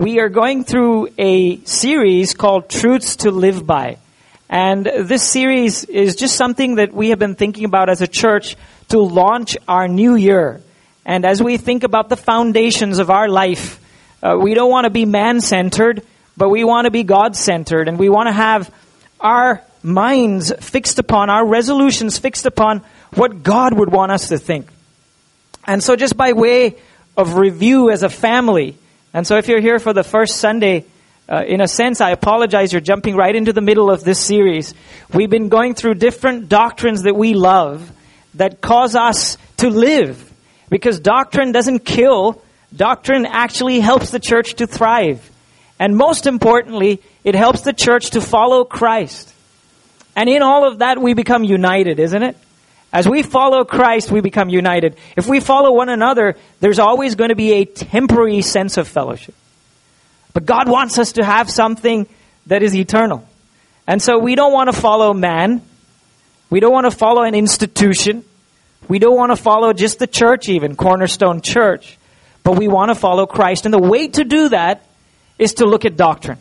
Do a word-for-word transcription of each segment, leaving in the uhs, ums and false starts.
we are going through a series called Truths to Live By. And this series is just something that we have been thinking about as a church to launch our new year. And as we think about the foundations of our life, uh, we don't want to be man-centered, but we want to be God-centered. And we want to have our minds fixed upon, our resolutions fixed upon what God would want us to think. And so just by way of review as a family, and so if you're here for the first Sunday, uh, in a sense, I apologize, you're jumping right into the middle of this series. We've been going through different doctrines that we love that cause us to live. Because doctrine doesn't kill, doctrine actually helps the church to thrive. And most importantly, it helps the church to follow Christ. And in all of that, we become united, isn't it? As we follow Christ, we become united. If we follow one another, there's always going to be a temporary sense of fellowship. But God wants us to have something that is eternal. And so we don't want to follow man. We don't want to follow an institution. We don't want to follow just the church even, Cornerstone Church. But we want to follow Christ. And the way to do that is to look at doctrine.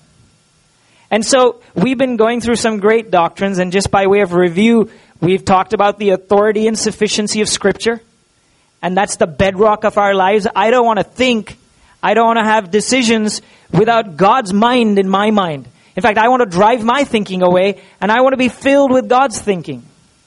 And so we've been going through some great doctrines, and just by way of review, we've talked about the authority and sufficiency of Scripture. And that's the bedrock of our lives. I don't want to think, I don't want to have decisions without God's mind in my mind. In fact, I want to drive my thinking away, and I want to be filled with God's thinking.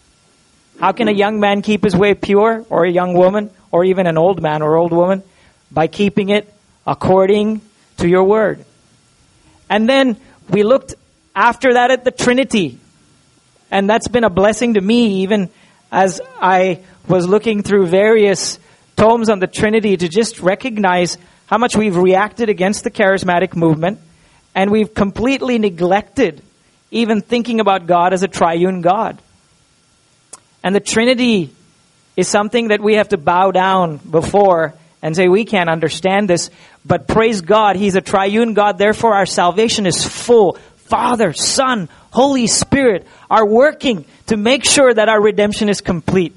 How can a young man keep his way pure, or a young woman, or even an old man or old woman? By keeping it according to your word. And then we looked after that at the Trinity. And that's been a blessing to me, even as I was looking through various tomes on the Trinity, to just recognize how much we've reacted against the charismatic movement. And we've completely neglected even thinking about God as a triune God. And the Trinity is something that we have to bow down before and say, we can't understand this. But praise God, He's a triune God. Therefore, our salvation is full. Father, Son, Holy Spirit are working to make sure that our redemption is complete.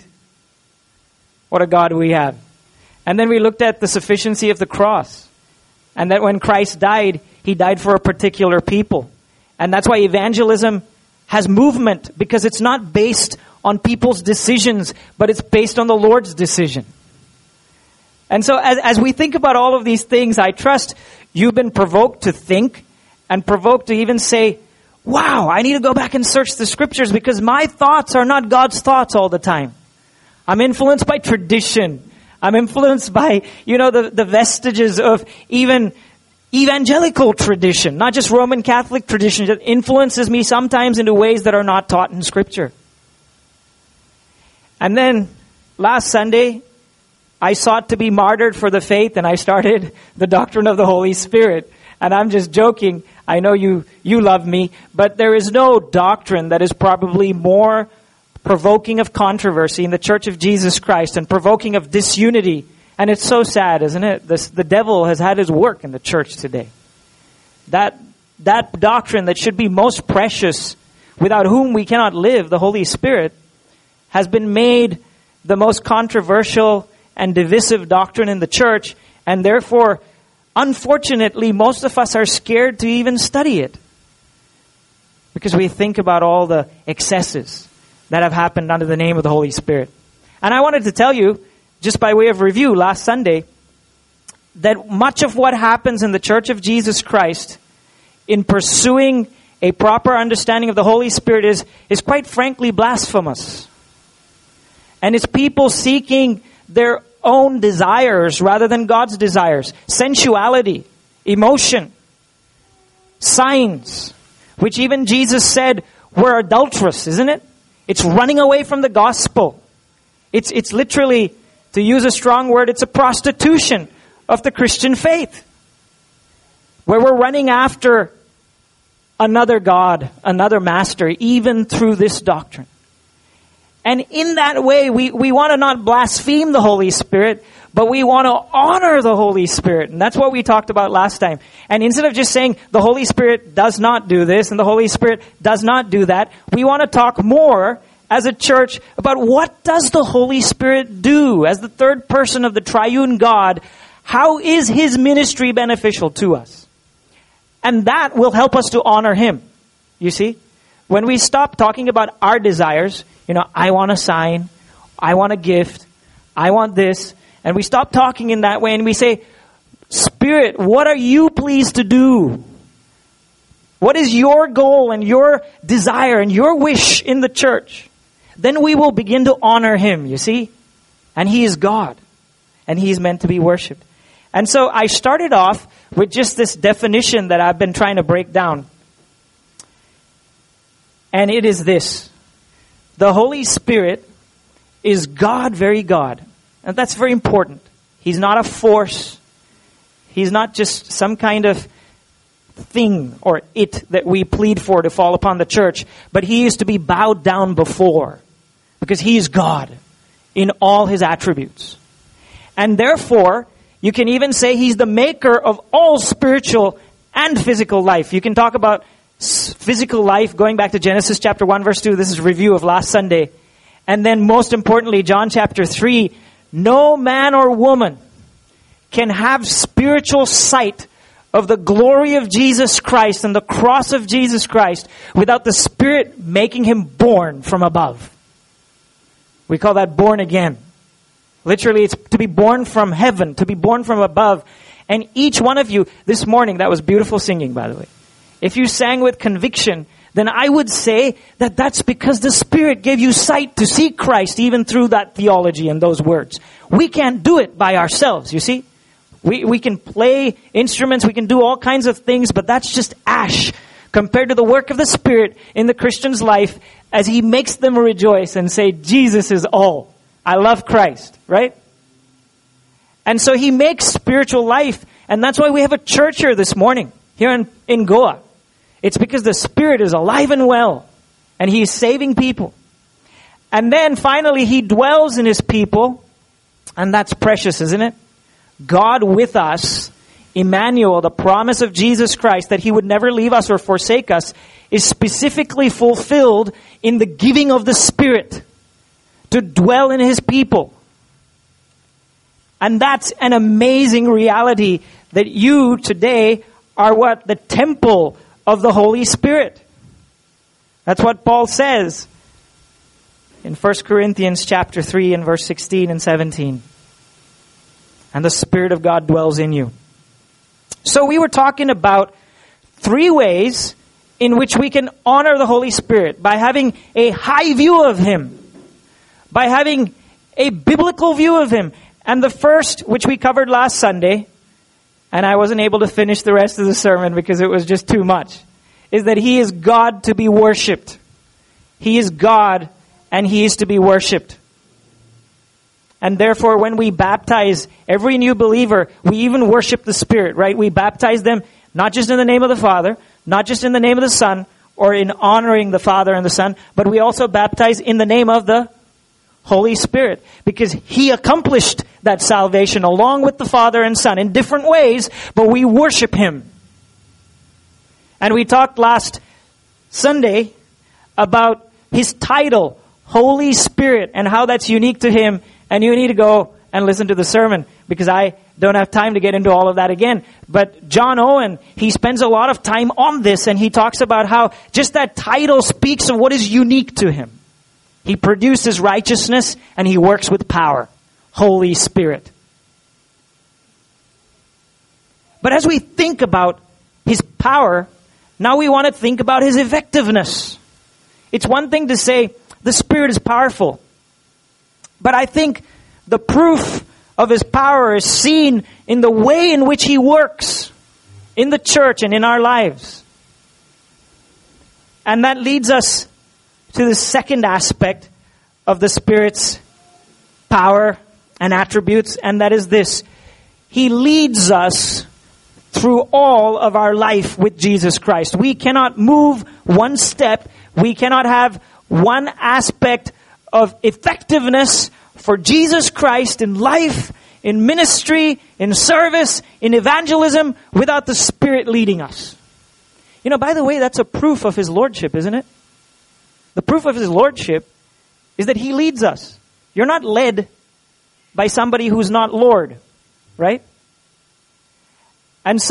What a God we have. And then we looked at the sufficiency of the cross. And that when Christ died, He died for a particular people. And that's why evangelism has movement, because it's not based on people's decisions, but it's based on the Lord's decision. And so as, as we think about all of these things, I trust you've been provoked to think and provoked to even say, wow, I need to go back and search the Scriptures, because my thoughts are not God's thoughts all the time. I'm influenced by tradition. I'm influenced by, you know, the, the vestiges of even evangelical tradition, not just Roman Catholic tradition, that influences me sometimes into ways that are not taught in Scripture. And then last Sunday, I sought to be martyred for the faith, and I started the doctrine of the Holy Spirit. And I'm just joking. I know you, you love me, but there is no doctrine that is probably more provoking of controversy in the Church of Jesus Christ and provoking of disunity. And it's so sad, isn't it? This, the devil has had his work in the church today. That, that doctrine that should be most precious, without whom we cannot live, the Holy Spirit, has been made the most controversial and divisive doctrine in the church, and therefore, unfortunately, most of us are scared to even study it. Because we think about all the excesses that have happened under the name of the Holy Spirit. And I wanted to tell you, just by way of review, last Sunday, that much of what happens in the Church of Jesus Christ in pursuing a proper understanding of the Holy Spirit is, is quite frankly blasphemous. And it's people seeking their own desires rather than God's desires. Sensuality, emotion, signs, which even Jesus said were adulterous, isn't it? It's running away from the gospel. It's, it's literally, to use a strong word, it's a prostitution of the Christian faith. Where we're running after another God, another master, even through this doctrine. And in that way, we, we want to not blaspheme the Holy Spirit, but we want to honor the Holy Spirit. And that's what we talked about last time. And instead of just saying the Holy Spirit does not do this and the Holy Spirit does not do that, we want to talk more as a church about what does the Holy Spirit do as the third person of the triune God. How is His ministry beneficial to us? And that will help us to honor Him. You see? When we stop talking about our desires, you know, I want a sign, I want a gift, I want this, and we stop talking in that way and we say, Spirit, what are you pleased to do? What is your goal and your desire and your wish in the church? Then we will begin to honor Him, you see? And He is God. And He is meant to be worshipped. And so I started off with just this definition that I've been trying to break down. And it is this. The Holy Spirit is God, very God. And that's very important. He's not a force. He's not just some kind of thing or it that we plead for to fall upon the church. But He is to be bowed down before. Because He is God in all His attributes. And therefore, you can even say He's the maker of all spiritual and physical life. You can talk about physical life, going back to Genesis chapter one, verse two. This is a review of last Sunday. And then most importantly, John chapter three. No man or woman can have spiritual sight of the glory of Jesus Christ and the cross of Jesus Christ without the Spirit making him born from above. We call that born again. Literally, it's to be born from heaven, to be born from above. And each one of you, this morning, that was beautiful singing, by the way. If you sang with conviction, then I would say that that's because the Spirit gave you sight to see Christ even through that theology and those words. We can't do it by ourselves, you see. We we can play instruments, we can do all kinds of things, but that's just ash compared to the work of the Spirit in the Christian's life as he makes them rejoice and say, Jesus is all. I love Christ, right? And so He makes spiritual life, and that's why we have a church here this morning, here in, in Goa. It's because the Spirit is alive and well, and He is saving people. And then finally, He dwells in His people, and that's precious, isn't it? God with us, Emmanuel, the promise of Jesus Christ that He would never leave us or forsake us, is specifically fulfilled in the giving of the Spirit to dwell in His people. And that's an amazing reality that you today are what? The temple of the Holy Spirit. That's what Paul says in First Corinthians chapter three and verse sixteen and seventeen. And the Spirit of God dwells in you. So we were talking about three ways in which we can honor the Holy Spirit by having a high view of Him, by having a biblical view of Him. And the first, which we covered last Sunday, and I wasn't able to finish the rest of the sermon because it was just too much, is that He is God to be worshipped. He is God and He is to be worshipped. And therefore, when we baptize every new believer, we even worship the Spirit, right? We baptize them not just in the name of the Father, not just in the name of the Son, or in honoring the Father and the Son, but we also baptize in the name of the Holy Spirit, because He accomplished that salvation along with the Father and Son in different ways, but we worship Him. And we talked last Sunday about His title, Holy Spirit, and how that's unique to Him. And you need to go and listen to the sermon, because I don't have time to get into all of that again. But John Owen, he spends a lot of time on this, and he talks about how just that title speaks of what is unique to Him. He produces righteousness and He works with power. Holy Spirit. But as we think about His power, now we want to think about His effectiveness. It's one thing to say the Spirit is powerful. But I think the proof of His power is seen in the way in which He works in the church and in our lives. And that leads us to the second aspect of the Spirit's power and attributes, and that is this. He leads us through all of our life with Jesus Christ. We cannot move one step. We cannot have one aspect of effectiveness for Jesus Christ in life, in ministry, in service, in evangelism, without the Spirit leading us. You know, by the way, that's a proof of His Lordship, isn't it? The proof of His Lordship is that He leads us. You're not led by somebody who's not Lord, right? And so,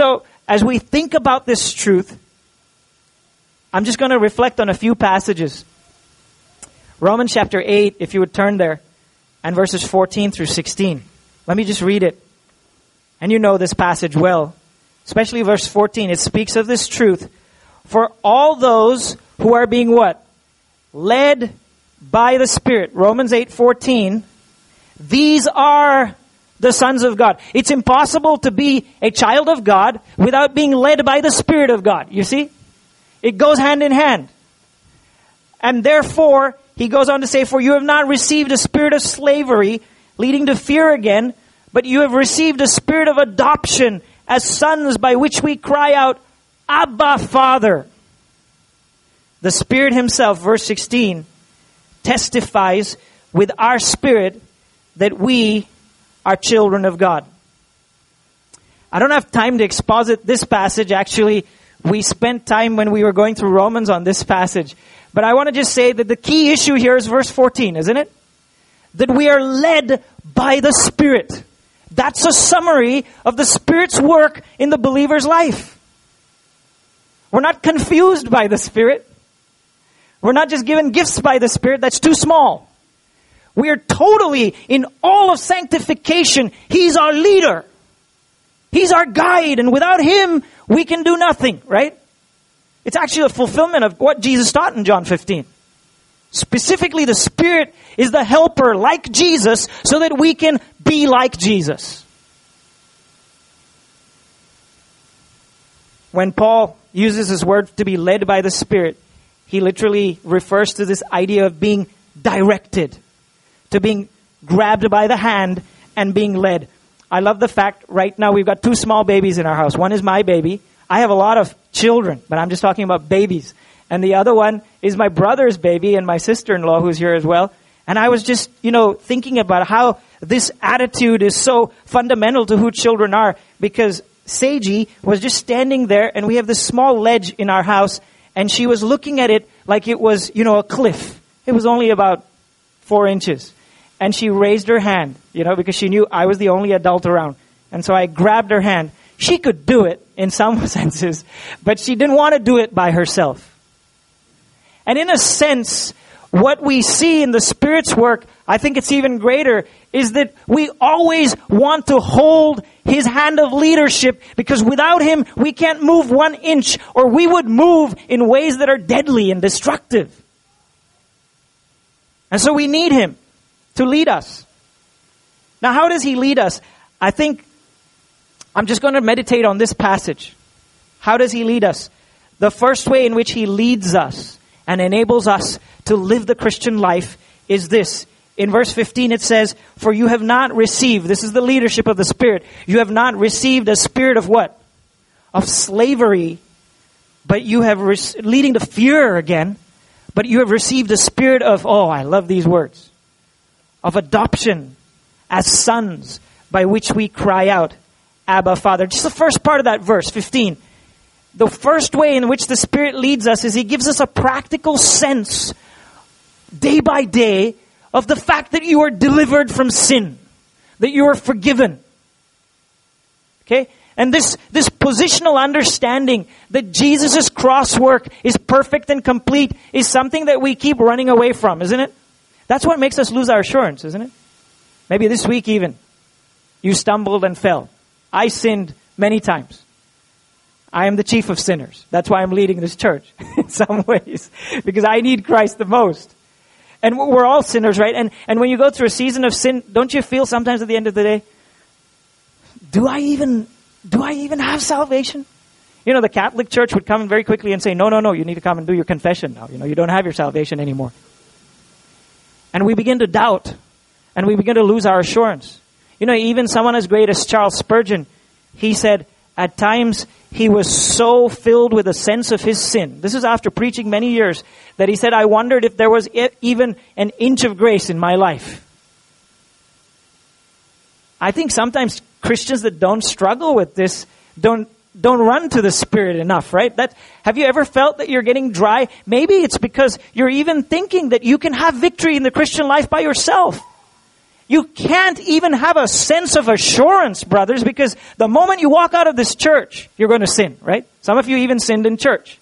as we think about this truth, I'm just going to reflect on a few passages. Romans chapter eight, if you would turn there, and verses fourteen through sixteen. Let me just read it. And you know this passage well. Especially verse fourteen. It speaks of this truth. For all those who are being what? Led by the Spirit. Romans eight fourteen. These are the sons of God. It's impossible to be a child of God without being led by the Spirit of God. You see? It goes hand in hand. And therefore, he goes on to say, for you have not received a spirit of slavery, leading to fear again, but you have received a spirit of adoption as sons, by which we cry out, Abba, Father. The Spirit himself, verse sixteen, testifies with our spirit that we are children of God. I don't have time to exposit this passage. Actually, we spent time when we were going through Romans on this passage. But I want to just say that the key issue here is verse fourteen, isn't it? That we are led by the Spirit. That's a summary of the Spirit's work in the believer's life. We're not confused by the Spirit. We're not just given gifts by the Spirit. That's too small. We are totally in all of sanctification. He's our leader. He's our guide. And without Him, we can do nothing, right? It's actually a fulfillment of what Jesus taught in John fifteen. Specifically, the Spirit is the helper like Jesus so that we can be like Jesus. When Paul uses his word to be led by the Spirit, he literally refers to this idea of being directed, to being grabbed by the hand and being led. I love the fact right now we've got two small babies in our house. One is my baby. I have a lot of children, but I'm just talking about babies. And the other one is my brother's baby and my sister-in-law who's here as well. And I was just, you know, thinking about how this attitude is so fundamental to who children are. Because Seiji was just standing there and we have this small ledge in our house and she was looking at it like it was, you know, a cliff. It was only about four inches. And she raised her hand, you know, because she knew I was the only adult around. And so I grabbed her hand. She could do it in some senses, but she didn't want to do it by herself. And in a sense, what we see in the Spirit's work, I think it's even greater, is that we always want to hold His hand of leadership because without Him, we can't move one inch or we would move in ways that are deadly and destructive. And so we need Him to lead us. Now, how does He lead us? I think I'm just going to meditate on this passage. How does He lead us? The first way in which He leads us and enables us to live the Christian life is this. In verse fifteen it says, for you have not received, this is the leadership of the Spirit, you have not received a spirit of what? Of slavery, but you have, re- leading to fear again, but you have received a spirit of, oh, I love these words, of adoption as sons, by which we cry out, Abba, Father. Just the first part of that verse, fifteen. The first way in which the Spirit leads us is He gives us a practical sense, day by day, of the fact that you are delivered from sin, that you are forgiven. Okay? And this, this positional understanding that Jesus' cross work is perfect and complete is something that we keep running away from, isn't it? That's what makes us lose our assurance, isn't it? Maybe this week even, you stumbled and fell. I sinned many times. I am the chief of sinners. That's why I'm leading this church in some ways. Because I need Christ the most. And we're all sinners, right? And and when you go through a season of sin, don't you feel sometimes at the end of the day, do I even do I even have salvation? You know, the Catholic Church would come in very quickly and say, no, no, no, you need to come and do your confession now. You know, you don't have your salvation anymore. And we begin to doubt. And we begin to lose our assurance. You know, even someone as great as Charles Spurgeon, he said, at times he was so filled with a sense of his sin. This is after preaching many years that he said, I wondered if there was even an inch of grace in my life. I think sometimes Christians that don't struggle with this don't don't run to the Spirit enough, right? That have you ever felt that you're getting dry? Maybe it's because you're even thinking that you can have victory in the Christian life by yourself. You can't even have a sense of assurance, brothers, because the moment you walk out of this church, you're going to sin, right? Some of you even sinned in church.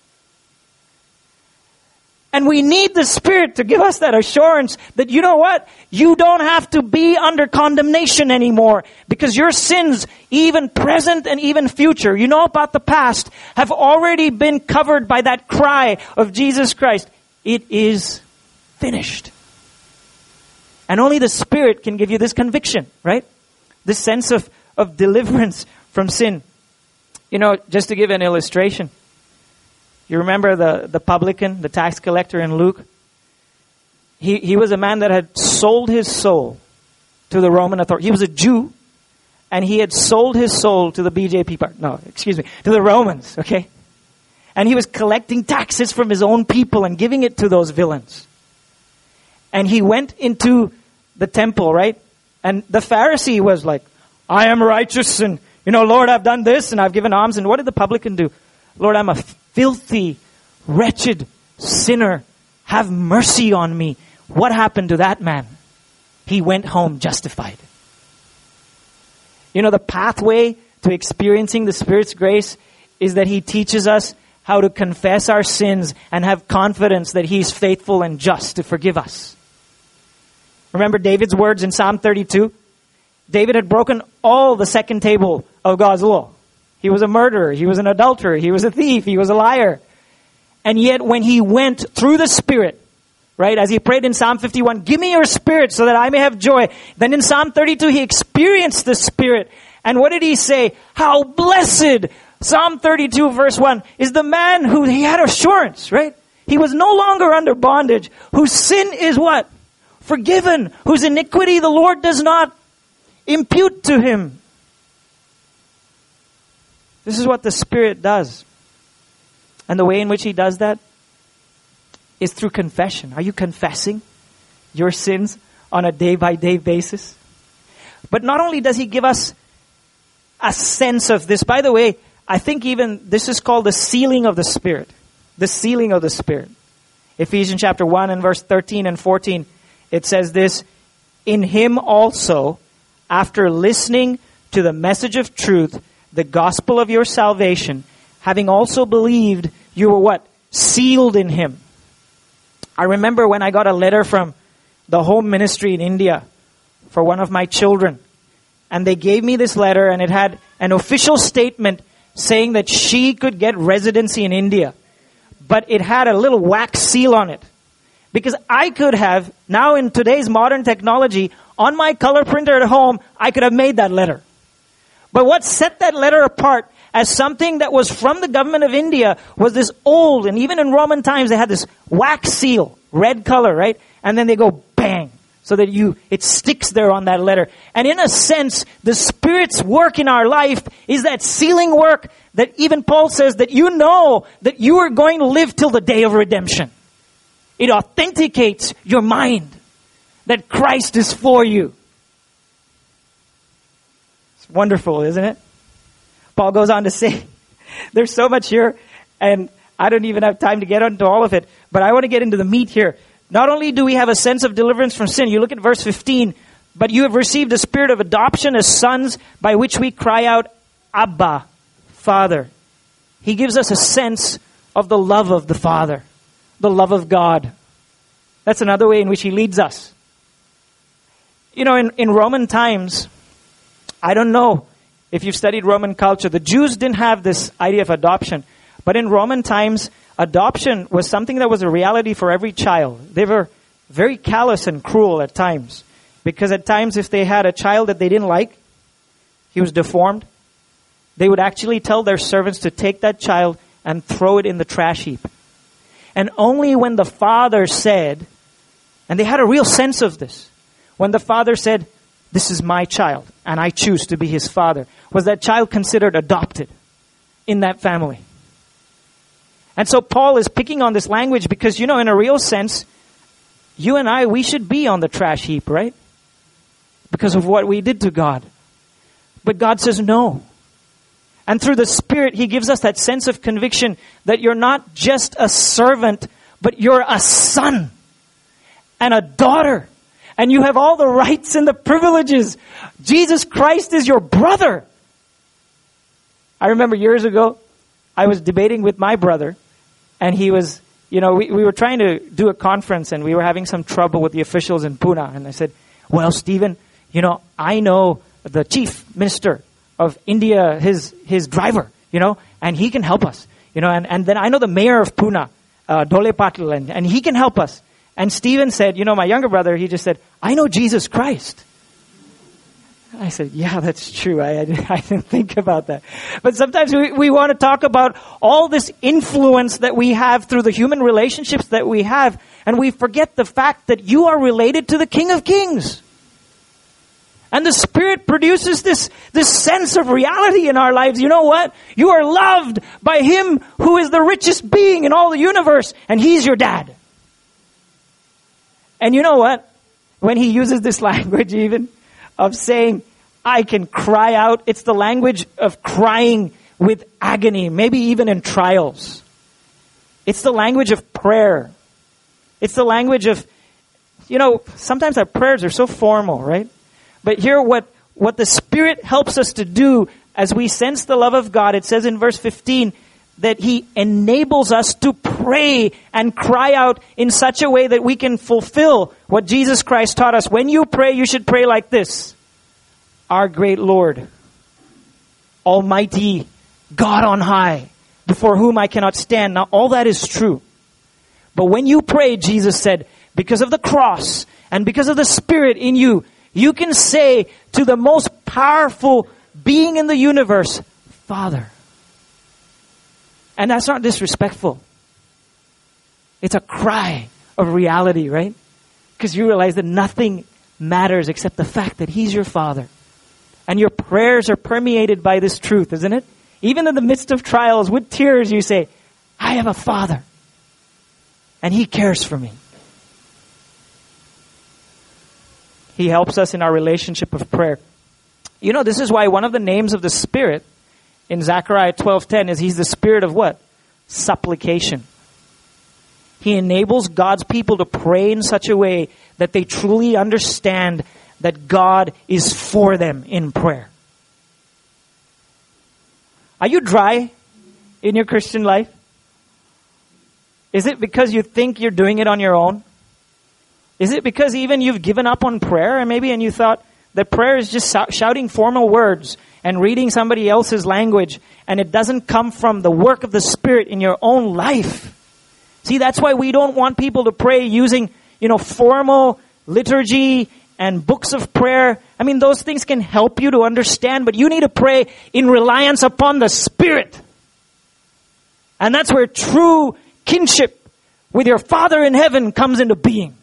And we need the Spirit to give us that assurance that, you know what? You don't have to be under condemnation anymore because your sins, even present and even future, you know about the past, have already been covered by that cry of Jesus Christ. It is finished. And only the Spirit can give you this conviction, right? This sense of, of deliverance from sin. You know, just to give an illustration. You remember the, the publican, the tax collector in Luke? He, he was a man that had sold his soul to the Roman authority. He was a Jew, and he had sold his soul to the B J P part. No, excuse me, to the Romans, okay? And he was collecting taxes from his own people and giving it to those villains. And he went into the temple, right? And the Pharisee was like, I am righteous, and, you know, Lord, I've done this, and I've given alms. And what did the publican do? Lord, I'm a filthy, wretched sinner. Have mercy on me. What happened to that man? He went home justified. You know, the pathway to experiencing the Spirit's grace is that He teaches us how to confess our sins and have confidence that He's faithful and just to forgive us. Remember David's words in Psalm thirty-two? David had broken all the second table of God's law. He was a murderer. He was an adulterer. He was a thief. He was a liar. And yet when he went through the Spirit, right, as he prayed in Psalm fifty-one, give me your Spirit so that I may have joy. Then in Psalm thirty-two, he experienced the Spirit. And what did he say? How blessed, Psalm thirty-two verse one, is the man who he had assurance, right? He was no longer under bondage, whose sin is what? Forgiven, whose iniquity the Lord does not impute to him. This is what the Spirit does. And the way in which He does that is through confession. Are you confessing your sins on a day-by-day basis? But not only does He give us a sense of this. By the way, I think even this is called the sealing of the Spirit. The sealing of the Spirit. Ephesians chapter one and verse thirteen and fourteen. It says this, in Him also, after listening to the message of truth, the gospel of your salvation, having also believed, you were what? Sealed in Him. I remember when I got a letter from the home ministry in India for one of my children. And they gave me this letter, and it had an official statement saying that she could get residency in India. But it had a little wax seal on it. Because I could have, now in today's modern technology, on my color printer at home, I could have made that letter. But what set that letter apart as something that was from the government of India was this old, and even in Roman times they had this wax seal, red color, right? And then they go bang, so that you it sticks there on that letter. And in a sense, the Spirit's work in our life is that sealing work that even Paul says that you know that you are going to live till the day of redemption. It authenticates your mind that Christ is for you. Wonderful, isn't it? Paul goes on to say, there's so much here, and I don't even have time to get into all of it, but I want to get into the meat here. Not only do we have a sense of deliverance from sin, you look at verse fifteen, but you have received a spirit of adoption as sons, by which we cry out, Abba, Father. He gives us a sense of the love of the Father, the love of God. That's another way in which He leads us. You know, in, in Roman times, I don't know if you've studied Roman culture. The Jews didn't have this idea of adoption. But in Roman times, adoption was something that was a reality for every child. They were very callous and cruel at times. Because at times, if they had a child that they didn't like, he was deformed, they would actually tell their servants to take that child and throw it in the trash heap. And only when the father said, and they had a real sense of this, when the father said, this is my child, and I choose to be his father, was that child considered adopted in that family. And so Paul is picking on this language because, you know, in a real sense, you and I, we should be on the trash heap, right? Because of what we did to God. But God says no. And through the Spirit, He gives us that sense of conviction that you're not just a servant, but you're a son and a daughter. And you have all the rights and the privileges. Jesus Christ is your brother. I remember years ago, I was debating with my brother, and he was, you know, we, we were trying to do a conference, and we were having some trouble with the officials in Pune. And I said, well, Stephen, you know, I know the chief minister of India, his his driver, you know, and he can help us. You know, and, and then I know the mayor of Pune, uh, Dole Patil, and, and he can help us. And Stephen said, you know, my younger brother, he just said, I know Jesus Christ. I said, yeah, that's true. I, I, I didn't think about that. But sometimes we, we want to talk about all this influence that we have through the human relationships that we have, and we forget the fact that you are related to the King of Kings. And the Spirit produces this, this sense of reality in our lives. You know what? You are loved by Him who is the richest being in all the universe, and He's your dad. And you know what? When He uses this language even of saying, I can cry out, it's the language of crying with agony, maybe even in trials. It's the language of prayer. It's the language of, you know, sometimes our prayers are so formal, right? But here what, what the Spirit helps us to do as we sense the love of God, it says in verse fifteen that He enables us to pray and cry out in such a way that we can fulfill what Jesus Christ taught us. When you pray, you should pray like this. Our great Lord, Almighty God on high, before whom I cannot stand. Now all that is true. But when you pray, Jesus said, because of the cross and because of the Spirit in you, you can say to the most powerful being in the universe, Father. And that's not disrespectful. It's a cry of reality, right? Because you realize that nothing matters except the fact that He's your Father. And your prayers are permeated by this truth, isn't it? Even in the midst of trials, with tears, you say, I have a Father. And He cares for me. He helps us in our relationship of prayer. You know, this is why one of the names of the Spirit in Zechariah twelve ten is He's the Spirit of what? Supplication. He enables God's people to pray in such a way that they truly understand that God is for them in prayer. Are you dry in your Christian life? Is it because you think you're doing it on your own? Is it because even you've given up on prayer, and maybe and you thought that prayer is just shouting formal words and reading somebody else's language, and it doesn't come from the work of the Spirit in your own life? See, that's why we don't want people to pray using, you know, formal liturgy and books of prayer. I mean, those things can help you to understand, but you need to pray in reliance upon the Spirit. And that's where true kinship with your Father in heaven comes into being.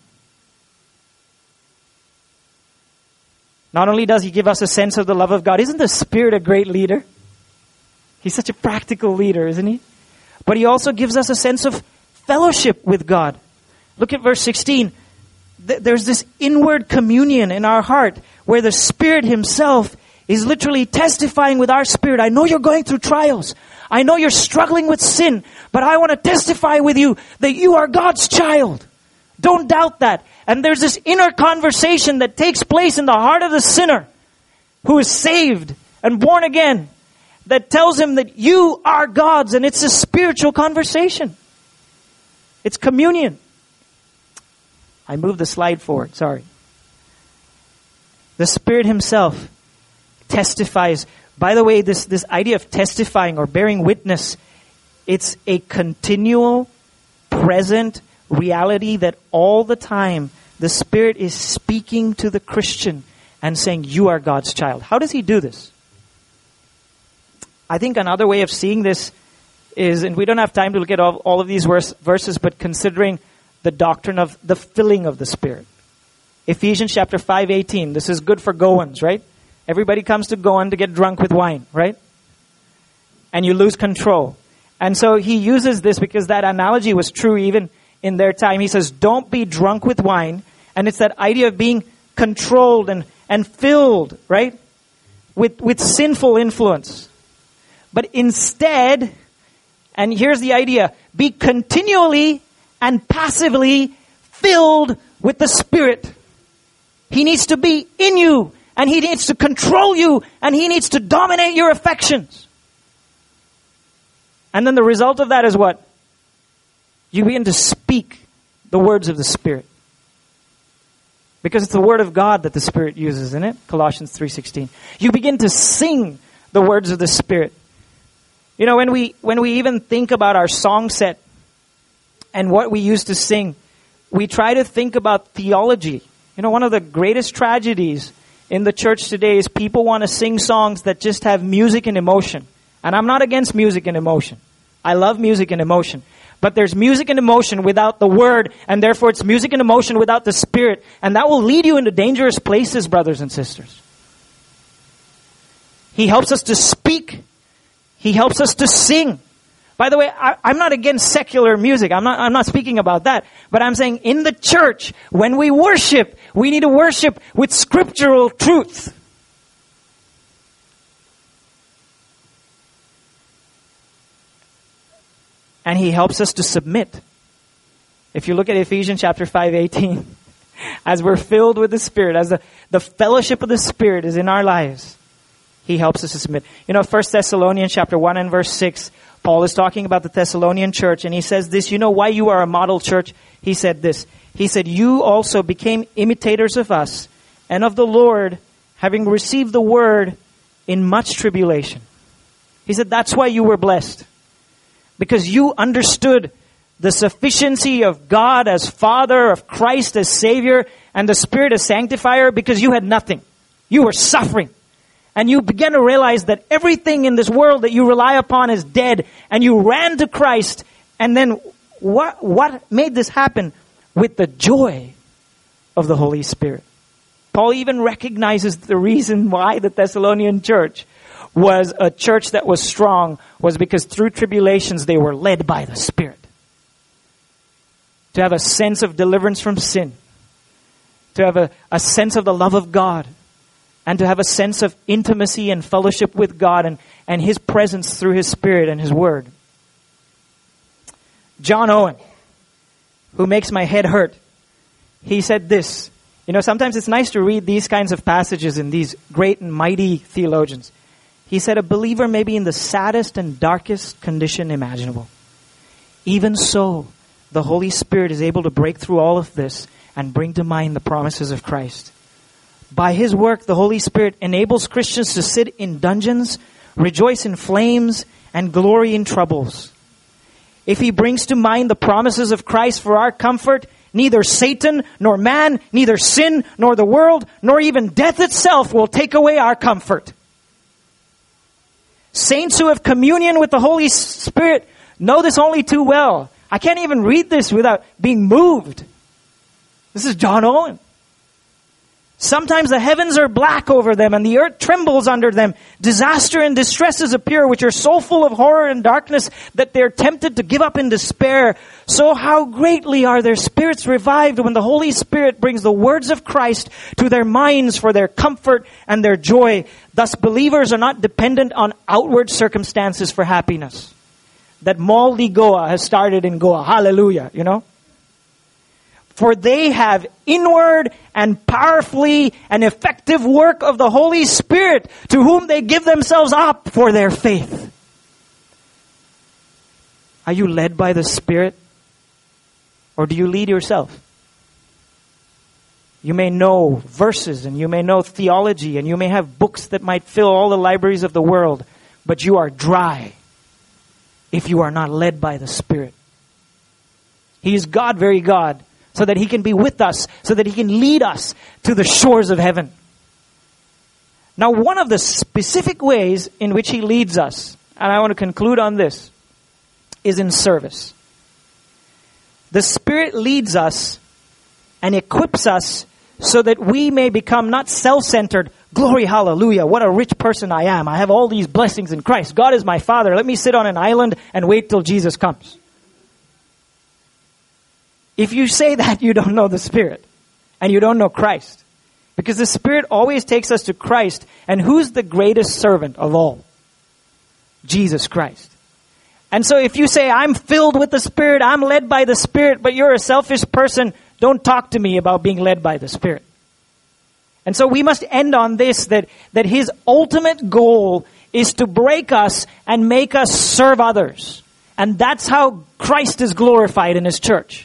Not only does He give us a sense of the love of God, isn't the Spirit a great leader? He's such a practical leader, isn't He? But He also gives us a sense of fellowship with God. Look at verse sixteen. There's this inward communion in our heart where the Spirit Himself is literally testifying with our spirit. I know you're going through trials. I know you're struggling with sin, but I want to testify with you that you are God's child. Don't doubt that. And there's this inner conversation that takes place in the heart of the sinner who is saved and born again that tells him that you are God's, and it's a spiritual conversation. It's communion. I moved the slide forward, sorry. The Spirit Himself testifies. By the way, this, this idea of testifying or bearing witness, it's a continual, present reality that all the time the Spirit is speaking to the Christian and saying, you are God's child. How does He do this? I think another way of seeing this is, and we don't have time to look at all, all of these verse, verses, but considering the doctrine of the filling of the Spirit. Ephesians chapter five eighteen. This is good for Goans, right? Everybody comes to Goan to get drunk with wine, right? And you lose control. And so he uses this because that analogy was true even in their time. He says, don't be drunk with wine. And it's that idea of being controlled and, and filled, right? With, with sinful influence. But instead, and here's the idea, be continually and passively filled with the Spirit. He needs to be in you, and He needs to control you, and He needs to dominate your affections. And then the result of that is what? You begin to speak the words of the Spirit. Because it's the Word of God that the Spirit uses, isn't it? Colossians three sixteen. You begin to sing the words of the Spirit. You know, when we when we even think about our song set and what we used to sing, we try to think about theology. You know, one of the greatest tragedies in the church today is people want to sing songs that just have music and emotion. And I'm not against music and emotion. I love music and emotion. But there's music and emotion without the Word, and therefore it's music and emotion without the Spirit. And that will lead you into dangerous places, brothers and sisters. He helps us to speak. He helps us to sing. By the way, I, I'm not against secular music. I'm not, I'm not speaking about that. But I'm saying in the church, when we worship, we need to worship with scriptural truth. And He helps us to submit. If you look at Ephesians chapter five eighteen, as we're filled with the Spirit, as the, the fellowship of the Spirit is in our lives, He helps us to submit. You know, First Thessalonians chapter one and verse six, Paul is talking about the Thessalonian church, and he says this, you know why you are a model church? He said this. He said, you also became imitators of us and of the Lord, having received the word in much tribulation. He said, that's why you were blessed. Because you understood the sufficiency of God as Father, of Christ as Savior, and the Spirit as Sanctifier, because you had nothing. You were suffering. And you began to realize that everything in this world that you rely upon is dead. And you ran to Christ. And then what, what made this happen? With the joy of the Holy Spirit. Paul even recognizes the reason why the Thessalonian church was a church that was strong was because through tribulations they were led by the Spirit. To have a sense of deliverance from sin. To have a, a sense of the love of God. And to have a sense of intimacy and fellowship with God and, and His presence through His Spirit and His Word. John Owen, who makes my head hurt, he said this. You know, sometimes it's nice to read these kinds of passages in these great and mighty theologians. He said, a believer may be in the saddest and darkest condition imaginable. Even so, the Holy Spirit is able to break through all of this and bring to mind the promises of Christ. By His work, the Holy Spirit enables Christians to sit in dungeons, rejoice in flames, and glory in troubles. If He brings to mind the promises of Christ for our comfort, neither Satan, nor man, neither sin, nor the world, nor even death itself will take away our comfort. Saints who have communion with the Holy Spirit know this only too well. I can't even read this without being moved. This is John Owen. Sometimes the heavens are black over them and the earth trembles under them. Disaster and distresses appear which are so full of horror and darkness that they're tempted to give up in despair. So how greatly are their spirits revived when the Holy Spirit brings the words of Christ to their minds for their comfort and their joy. Thus believers are not dependent on outward circumstances for happiness. That Maldi Goa has started in Goa. Hallelujah, you know. For they have inward and powerfully and effective work of the Holy Spirit, to whom they give themselves up for their faith. Are you led by the Spirit? Or do you lead yourself? You may know verses and you may know theology and you may have books that might fill all the libraries of the world, but you are dry if you are not led by the Spirit. He is God, very God, so that He can be with us, so that He can lead us to the shores of heaven. Now, one of the specific ways in which He leads us, and I want to conclude on this, is in service. The Spirit leads us and equips us so that we may become not self-centered. Glory, hallelujah, what a rich person I am. I have all these blessings in Christ. God is my Father. Let me sit on an island and wait till Jesus comes. If you say that, you don't know the Spirit. And you don't know Christ. Because the Spirit always takes us to Christ. And who's the greatest servant of all? Jesus Christ. And so if you say, I'm filled with the Spirit, I'm led by the Spirit, but you're a selfish person, don't talk to me about being led by the Spirit. And so we must end on this, that, that his ultimate goal is to break us and make us serve others. And that's how Christ is glorified in his church.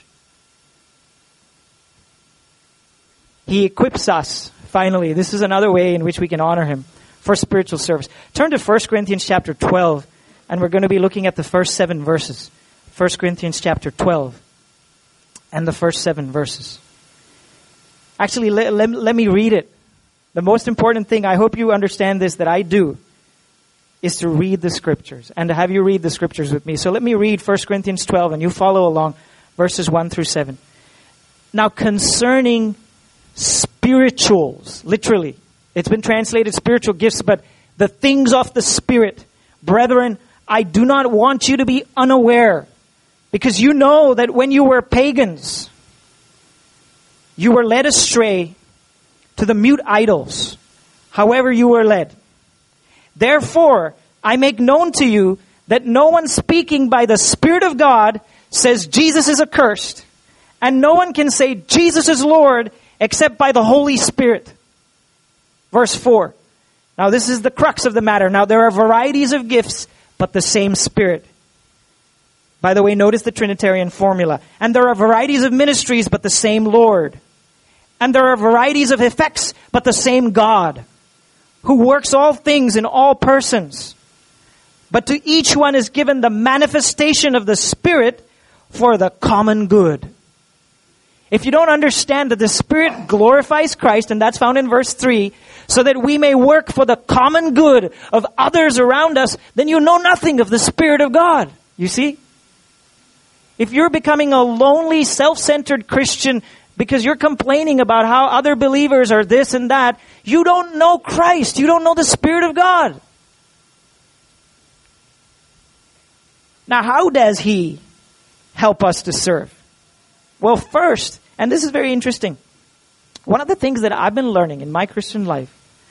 He equips us, finally. This is another way in which we can honor him for spiritual service. Turn to First Corinthians chapter twelve, and we're going to be looking at the first seven verses. First Corinthians chapter twelve and the first seven verses. Actually, let, let, let me read it. The most important thing, I hope you understand this, that I do, is to read the scriptures and to have you read the scriptures with me. So let me read First Corinthians twelve and you follow along, verses one through seven. Now concerning spirituals, literally, it's been translated spiritual gifts, but the things of the Spirit, brethren, I do not want you to be unaware, because you know that when you were pagans, you were led astray to the mute idols, however you were led. Therefore, I make known to you that no one speaking by the Spirit of God says Jesus is accursed, and no one can say Jesus is Lord except by the Holy Spirit. Verse four. Now this is the crux of the matter. Now there are varieties of gifts, but the same Spirit. By the way, notice the Trinitarian formula. And there are varieties of ministries, but the same Lord. And there are varieties of effects, but the same God, who works all things in all persons. But to each one is given the manifestation of the Spirit for the common good. If you don't understand that the Spirit glorifies Christ, and that's found in verse three, so that we may work for the common good of others around us, then you know nothing of the Spirit of God. You see? If you're becoming a lonely, self-centered Christian because you're complaining about how other believers are this and that, you don't know Christ. You don't know the Spirit of God. Now, how does He help us to serve? Well, first, and this is very interesting, one of the things that I've been learning in my Christian life,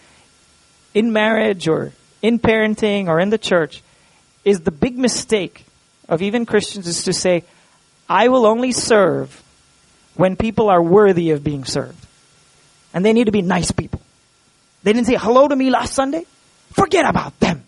in marriage or in parenting or in the church, is the big mistake of even Christians is to say, I will only serve when people are worthy of being served. And they need to be nice people. They didn't say hello to me last Sunday. Forget about them.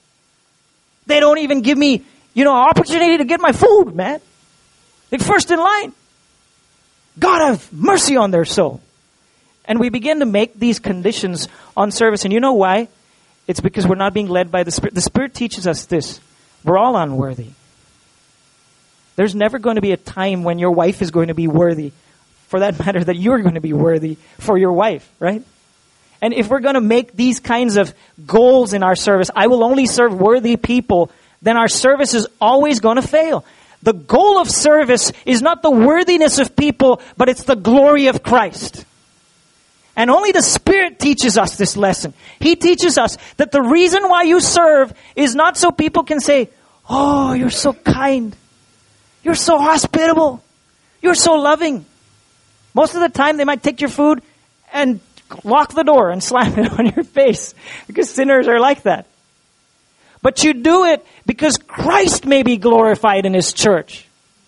They don't even give me, you know, opportunity to get my food, man. They're first in line. God have mercy on their soul. And we begin to make these conditions on service. And you know why? It's because we're not being led by the Spirit. The Spirit teaches us this. We're all unworthy. There's never going to be a time when your wife is going to be worthy. For that matter, that you're going to be worthy for your wife, right? And if we're going to make these kinds of goals in our service, I will only serve worthy people, then our service is always going to fail. The goal of service is not the worthiness of people, but it's the glory of Christ. And only the Spirit teaches us this lesson. He teaches us that the reason why you serve is not so people can say, oh, you're so kind. You're so hospitable. You're so loving. Most of the time they might take your food and lock the door and slam it on your face, because sinners are like that. But you do it because Christ may be glorified in His church.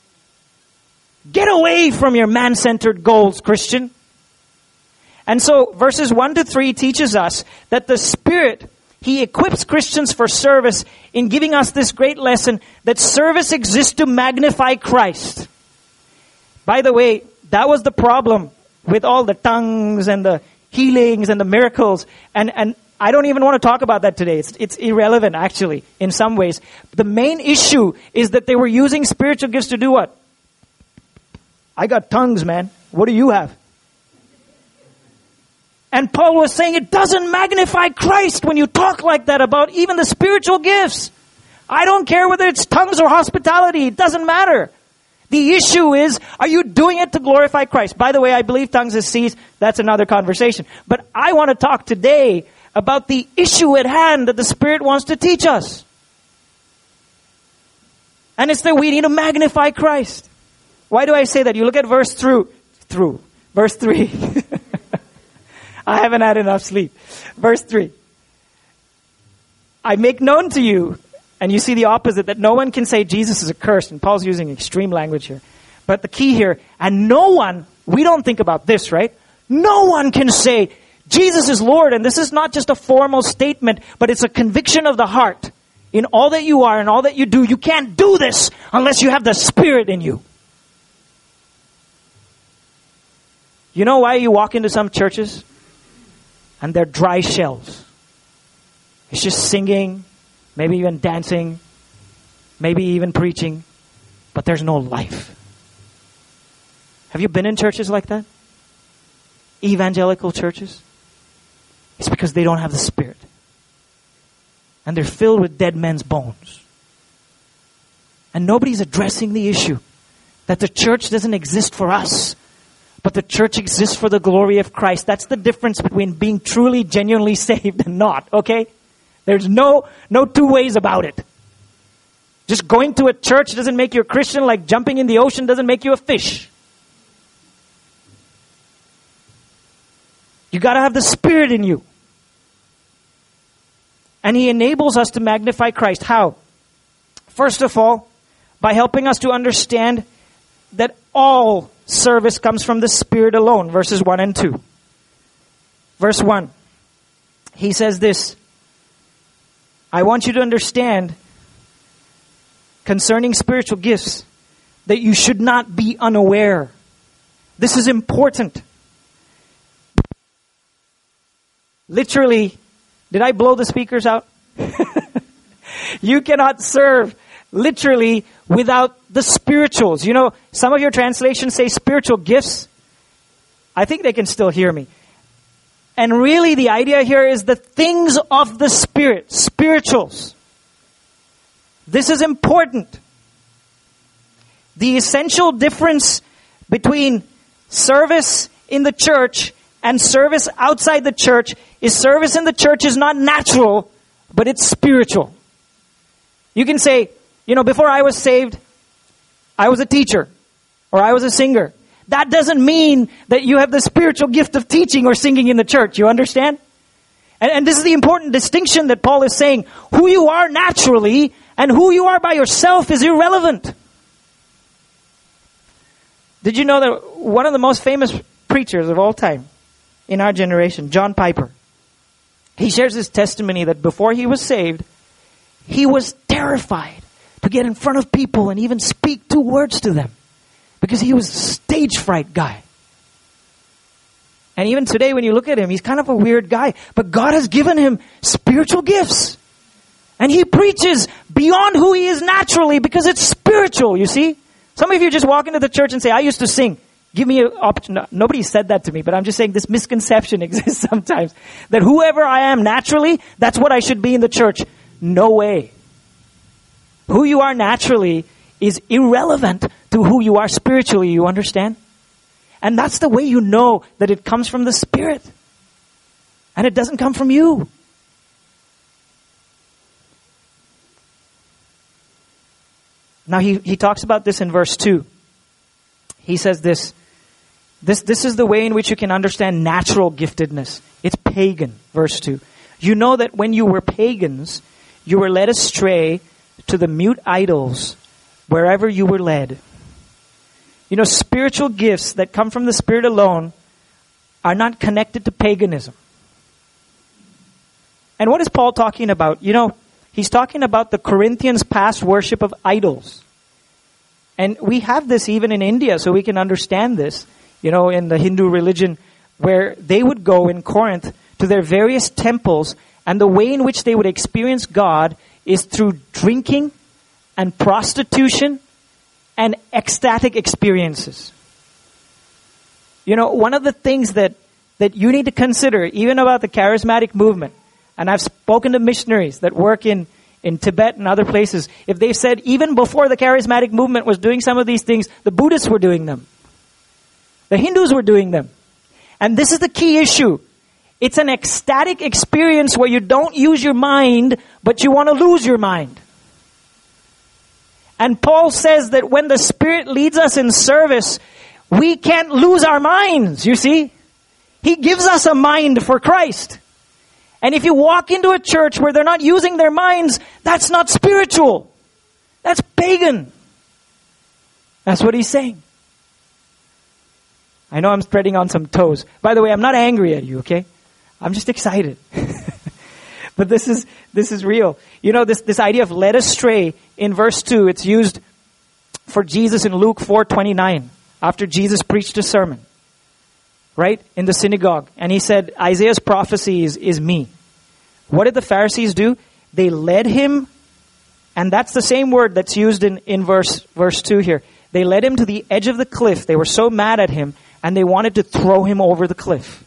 Get away from your man-centered goals, Christian. And so verses one to three teaches us that the Spirit, He equips Christians for service in giving us this great lesson that service exists to magnify Christ. By the way, that was the problem with all the tongues and the healings and the miracles. And, and I don't even want to talk about that today. It's, it's irrelevant, actually, in some ways. The main issue is that they were using spiritual gifts to do what? I got tongues, man. What do you have? And Paul was saying it doesn't magnify Christ when you talk like that about even the spiritual gifts. I don't care whether it's tongues or hospitality. It doesn't matter. The issue is, are you doing it to glorify Christ? By the way, I believe tongues is seized. That's another conversation. But I want to talk today about the issue at hand that the Spirit wants to teach us. And it's that we need to magnify Christ. Why do I say that? You look at verse through, through, verse three. I haven't had enough sleep. Verse three. I make known to you, and you see the opposite, that no one can say Jesus is accursed. And Paul's using extreme language here. But the key here, and no one, we don't think about this, right? No one can say Jesus is Lord, and this is not just a formal statement, but it's a conviction of the heart. In all that you are and all that you do, you can't do this unless you have the Spirit in you. You know why you walk into some churches and they're dry shells? It's just singing, maybe even dancing, maybe even preaching, but there's no life. Have you been in churches like that? Evangelical churches? It's because they don't have the Spirit. And they're filled with dead men's bones. And nobody's addressing the issue that the church doesn't exist for us, but the church exists for the glory of Christ. That's the difference between being truly, genuinely saved and not, okay? There's no, no two ways about it. Just going to a church doesn't make you a Christian, like jumping in the ocean doesn't make you a fish. You got to have the Spirit in you. And He enables us to magnify Christ. How? First of all, by helping us to understand that all service comes from the Spirit alone. Verses one and two. Verse one. He says this. I want you to understand concerning spiritual gifts that you should not be unaware. This is important. Literally, did I blow the speakers out? You cannot serve literally without the spirituals. You know, some of your translations say spiritual gifts. I think they can still hear me. And really the idea here is the things of the Spirit, spirituals. This is important. The essential difference between service in the church and service outside the church is service in the church is not natural, but it's spiritual. You can say, you know, before I was saved, I was a teacher or I was a singer. That doesn't mean that you have the spiritual gift of teaching or singing in the church. You understand? And, and this is the important distinction that Paul is saying. Who you are naturally and who you are by yourself is irrelevant. Did you know that one of the most famous preachers of all time in our generation, John Piper, he shares his testimony that before he was saved, he was terrified to get in front of people and even speak two words to them because he was a stage fright guy. And even today when you look at him, he's kind of a weird guy, but God has given him spiritual gifts. And he preaches beyond who he is naturally because it's spiritual, you see? Some of you just walk into the church and say, I used to sing. Give me an option. No, nobody said that to me, but I'm just saying this misconception exists sometimes. That whoever I am naturally, that's what I should be in the church. No way. Who you are naturally is irrelevant to who you are spiritually, you understand? And that's the way you know that it comes from the Spirit. And it doesn't come from you. Now he, he talks about this in verse two. He says this. This, this is the way in which you can understand natural giftedness. It's pagan, verse two. You know that when you were pagans, you were led astray to the mute idols wherever you were led. You know, spiritual gifts that come from the Spirit alone are not connected to paganism. And what is Paul talking about? You know, he's talking about the Corinthians' past worship of idols. And we have this even in India, so we can understand this. You know, in the Hindu religion, where they would go in Corinth to their various temples, and the way in which they would experience God is through drinking and prostitution and ecstatic experiences. You know, one of the things that, that you need to consider, even about the charismatic movement, and I've spoken to missionaries that work in, in Tibet and other places, if they said even before the charismatic movement was doing some of these things, the Buddhists were doing them. The Hindus were doing them. And this is the key issue. It's an ecstatic experience where you don't use your mind, but you want to lose your mind. And Paul says that when the Spirit leads us in service, we can't lose our minds, you see. He gives us a mind for Christ. And if you walk into a church where they're not using their minds, that's not spiritual. That's pagan. That's what he's saying. I know I'm treading on some toes. By the way, I'm not angry at you, okay? I'm just excited. But this is this is real. You know, this, this idea of led astray in verse two, it's used for Jesus in Luke four twenty-nine, after Jesus preached a sermon, right, in the synagogue. And he said, Isaiah's prophecy is, is me. What did the Pharisees do? They led him, and that's the same word that's used in, in verse, verse two here. They led him to the edge of the cliff. They were so mad at him, and they wanted to throw him over the cliff.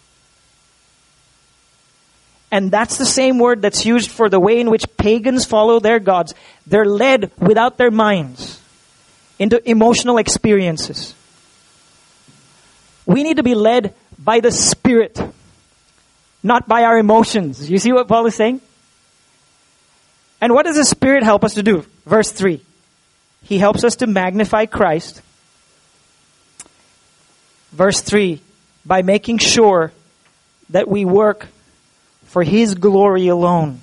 And that's the same word that's used for the way in which pagans follow their gods. They're led without their minds into emotional experiences. We need to be led by the Spirit, not by our emotions. You see what Paul is saying? And what does the Spirit help us to do? Verse three. He helps us to magnify Christ. Verse three. By making sure that we work for His glory alone.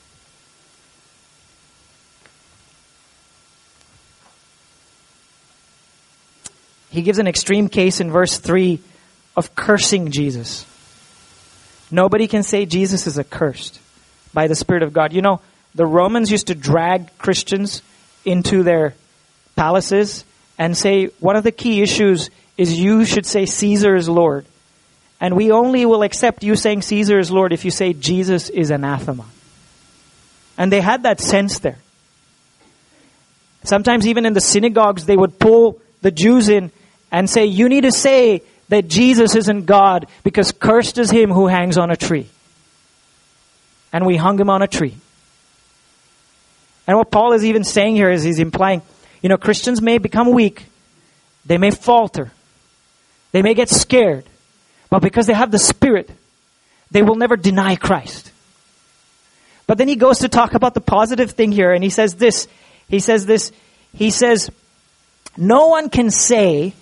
He gives an extreme case in verse three of cursing Jesus. Nobody can say Jesus is accursed by the Spirit of God. You know, the Romans used to drag Christians into their palaces and say, one of the key issues is you should say Caesar is Lord. And we only will accept you saying Caesar is Lord if you say Jesus is anathema. And they had that sense there. Sometimes even in the synagogues, they would pull the Jews in and say, you need to say that Jesus isn't God because cursed is him who hangs on a tree. And we hung him on a tree. And what Paul is even saying here is he's implying, you know, Christians may become weak. They may falter. They may get scared. But because they have the Spirit, they will never deny Christ. But then he goes to talk about the positive thing here, and he says this. He says this. He says, no one can say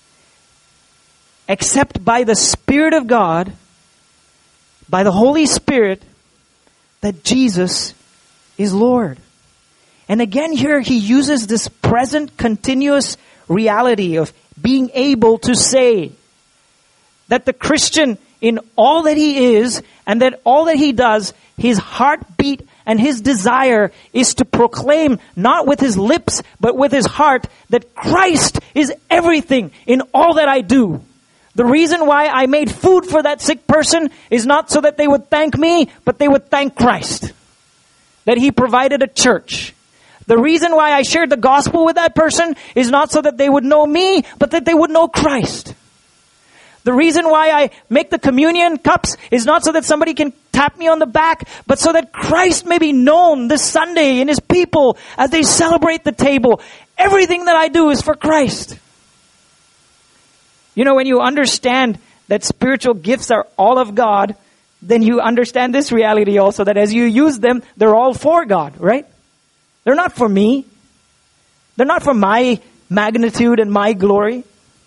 except by the Spirit of God, by the Holy Spirit, that Jesus is Lord. And again here he uses this present continuous reality of being able to say that the Christian in all that he is and that all that he does, his heartbeat and his desire is to proclaim not with his lips but with his heart that Christ is everything in all that I do. The reason why I made food for that sick person is not so that they would thank me, but they would thank Christ. That He provided a church. The reason why I shared the gospel with that person is not so that they would know me, but that they would know Christ. The reason why I make the communion cups is not so that somebody can tap me on the back, but so that Christ may be known this Sunday in His people as they celebrate the table. Everything that I do is for Christ. You know, when you understand that spiritual gifts are all of God, then you understand this reality also, that as you use them, they're all for God, right? They're not for me. They're not for my magnitude and my glory.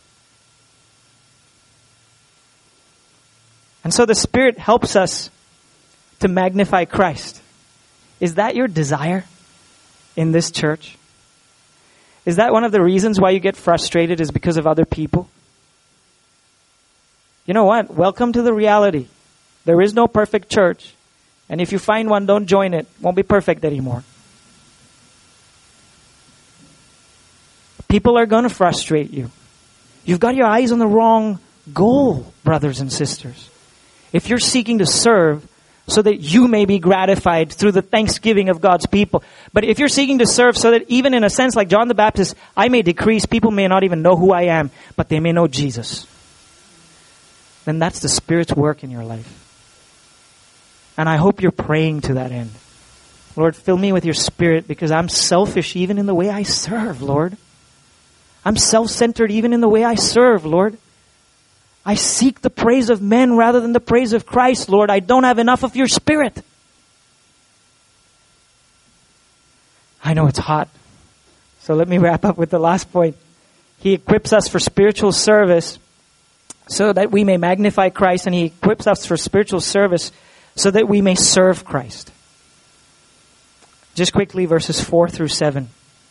And so the Spirit helps us to magnify Christ. Is that your desire in this church? Is that one of the reasons why you get frustrated is because of other people? You know what? Welcome to the reality. There is no perfect church. And if you find one, don't join it. It won't be perfect anymore. People are going to frustrate you. You've got your eyes on the wrong goal, brothers and sisters. If you're seeking to serve so that you may be gratified through the thanksgiving of God's people. But if you're seeking to serve so that even in a sense like John the Baptist, I may decrease, people may not even know who I am, but they may know Jesus. Then that's the Spirit's work in your life. And I hope you're praying to that end. Lord, fill me with your Spirit because I'm selfish even in the way I serve, Lord. I'm self-centered even in the way I serve, Lord. I seek the praise of men rather than the praise of Christ, Lord. I don't have enough of your Spirit. I know it's hot. So let me wrap up with the last point. He equips us for spiritual service so that we may magnify Christ, and He equips us for spiritual service so that we may serve Christ. Just quickly, verses four through seven.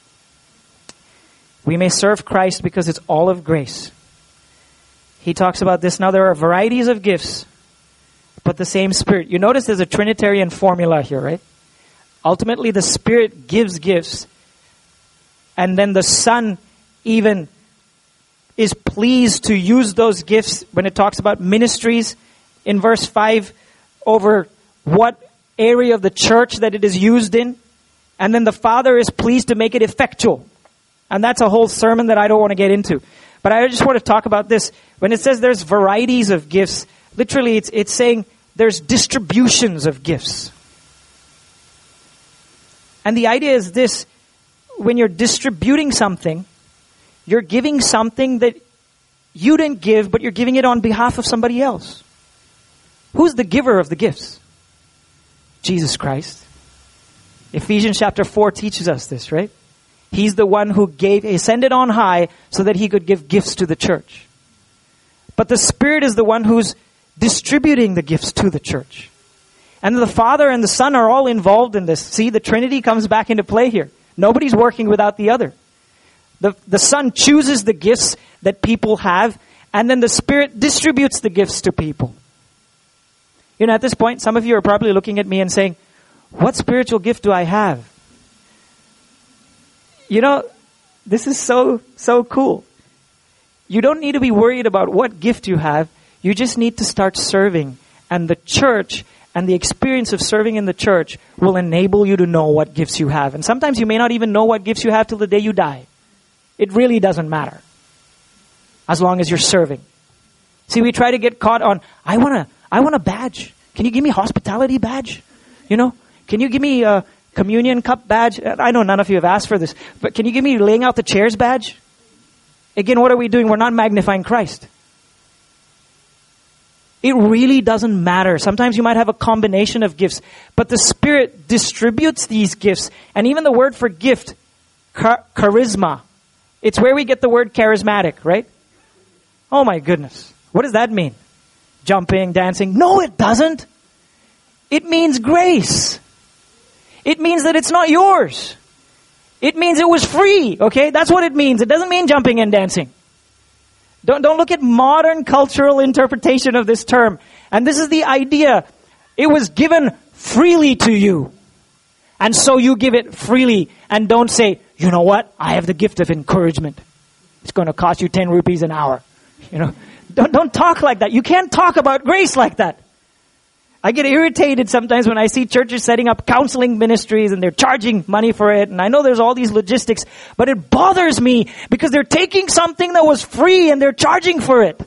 We may serve Christ because it's all of grace. He talks about this. Now there are varieties of gifts, but the same Spirit. You notice there's a Trinitarian formula here, right? Ultimately, the Spirit gives gifts, and then the Son even is pleased to use those gifts when it talks about ministries in verse five over what area of the church that it is used in. And then the Father is pleased to make it effectual. And that's a whole sermon that I don't want to get into. But I just want to talk about this. When it says there's varieties of gifts, literally it's, it's saying there's distributions of gifts. And the idea is this: when you're distributing something, you're giving something that you didn't give, but you're giving it on behalf of somebody else. Who's the giver of the gifts? Jesus Christ. Ephesians chapter four teaches us this, right? He's the one who gave, ascended on high so that he could give gifts to the church. But the Spirit is the one who's distributing the gifts to the church. And the Father and the Son are all involved in this. See, the Trinity comes back into play here. Nobody's working without the other. The, the Son chooses the gifts that people have, and then the Spirit distributes the gifts to people. You know, at this point, some of you are probably looking at me and saying, what spiritual gift do I have? You know, this is so, so cool. You don't need to be worried about what gift you have. You just need to start serving. And the church and the experience of serving in the church will enable you to know what gifts you have. And sometimes you may not even know what gifts you have till the day you die. It really doesn't matter, as long as you're serving. See, we try to get caught on, I want a, I want a badge. Can you give me a hospitality badge? You know, can you give me a communion cup badge? I know none of you have asked for this, but can you give me laying out the chairs badge? Again, what are we doing? We're not magnifying Christ. It really doesn't matter. Sometimes you might have a combination of gifts, but the Spirit distributes these gifts. And even the word for gift, char- charisma, it's where we get the word charismatic, right? Oh my goodness. What does that mean? Jumping, dancing? No, it doesn't. It means grace. It means that it's not yours. It means it was free, okay? That's what it means. It doesn't mean jumping and dancing. Don't, don't look at modern cultural interpretation of this term. And this is the idea. It was given freely to you. And so you give it freely. And don't say, you know what? I have the gift of encouragement. It's going to cost you ten rupees an hour. You know, don't, don't talk like that. You can't talk about grace like that. I get irritated sometimes when I see churches setting up counseling ministries and they're charging money for it. And I know there's all these logistics, but it bothers me because they're taking something that was free and they're charging for it.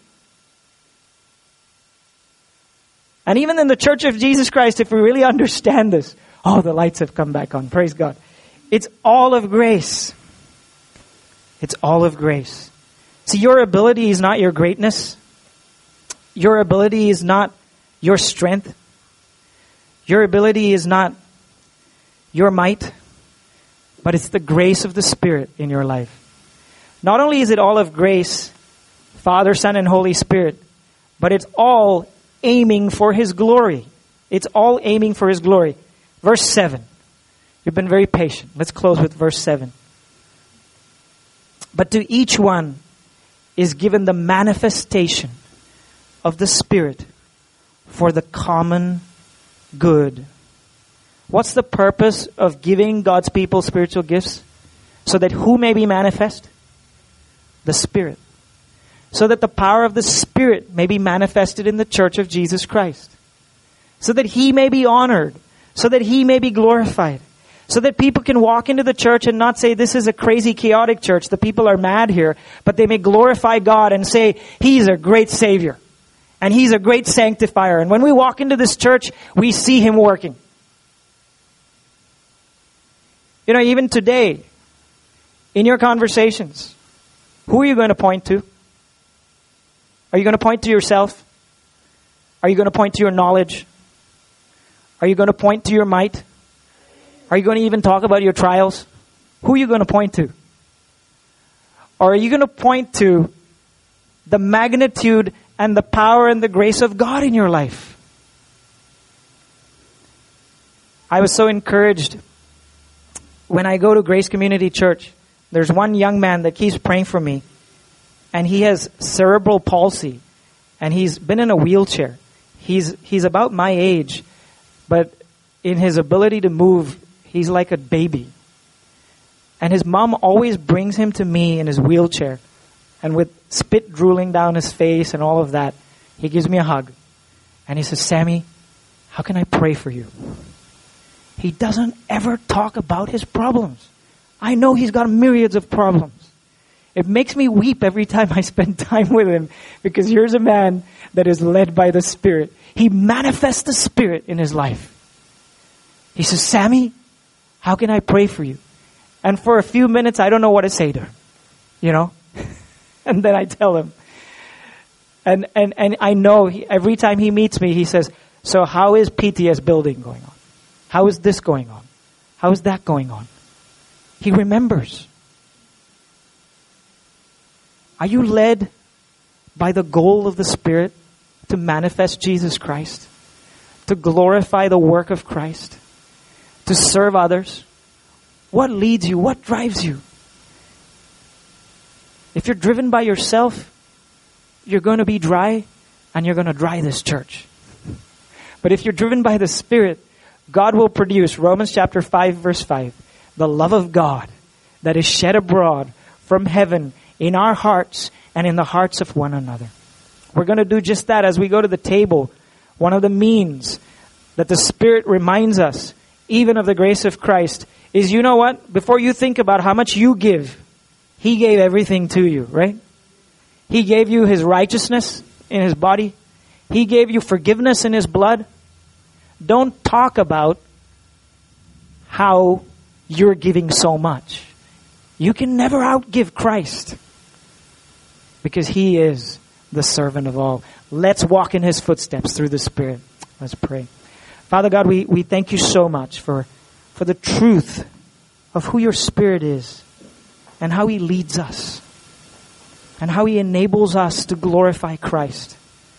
And even in the Church of Jesus Christ, if we really understand this, oh, the lights have come back on. Praise God. It's all of grace. It's all of grace. See, your ability is not your greatness. Your ability is not your strength. Your ability is not your might, but it's the grace of the Spirit in your life. Not only is it all of grace, Father, Son, and Holy Spirit, but it's all aiming for His glory. It's all aiming for His glory. Verse seven. You've been very patient. Let's close with verse seven. But to each one is given the manifestation of the Spirit for the common good. What's the purpose of giving God's people spiritual gifts? So that who may be manifest? The Spirit. So that the power of the Spirit may be manifested in the church of Jesus Christ. So that He may be honored. So that He may be glorified. So that people can walk into the church and not say, this is a crazy, chaotic church. The people are mad here. But they may glorify God and say, He's a great Savior. And He's a great sanctifier. And when we walk into this church, we see Him working. You know, even today, in your conversations, who are you going to point to? Are you going to point to yourself? Are you going to point to your knowledge? Are you going to point to your might? Are you going to even talk about your trials? Who are you going to point to? Or are you going to point to the magnitude and the power and the grace of God in your life? I was so encouraged when I go to Grace Community Church. There's one young man that keeps praying for me, and he has cerebral palsy, and he's been in a wheelchair. He's, he's about my age, but in his ability to move, he's like a baby. And his mom always brings him to me in his wheelchair. And with spit drooling down his face and all of that, he gives me a hug. And he says, Sammy, how can I pray for you? He doesn't ever talk about his problems. I know he's got myriads of problems. It makes me weep every time I spend time with him, because here's a man that is led by the Spirit. He manifests the Spirit in his life. He says, Sammy, how can I pray for you? And for a few minutes, I don't know what to say to him, you know? And then I tell him. And and and I know he, every time he meets me, he says, so how is P T S building going on? How is this going on? How is that going on? He remembers. Are you led by the goal of the Spirit to manifest Jesus Christ? To glorify the work of Christ? To serve others? What leads you? What drives you? If you're driven by yourself, you're going to be dry, and you're going to dry this church. But if you're driven by the Spirit, God will produce, Romans chapter five, verse five, the love of God that is shed abroad from heaven in our hearts and in the hearts of one another. We're going to do just that as we go to the table. One of the means that the Spirit reminds us, even of the grace of Christ, is, you know what? Before you think about how much you give, He gave everything to you, right? He gave you His righteousness in His body. He gave you forgiveness in His blood. Don't talk about how you're giving so much. You can never outgive Christ, because He is the servant of all. Let's walk in His footsteps through the Spirit. Let's pray. Father God, we, we thank you so much for, for the truth of who your Spirit is and how He leads us and how He enables us to glorify Christ.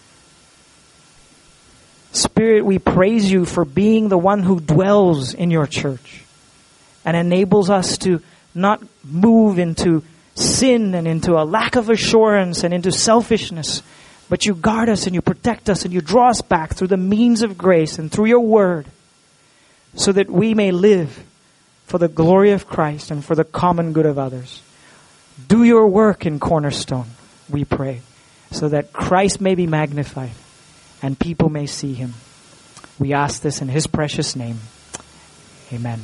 Spirit, we praise you for being the one who dwells in your church and enables us to not move into sin and into a lack of assurance and into selfishness, but you guard us and you protect us and you draw us back through the means of grace and through your word, so that we may live for the glory of Christ and for the common good of others. Do your work in Cornerstone, we pray, so that Christ may be magnified and people may see Him. We ask this in His precious name. Amen.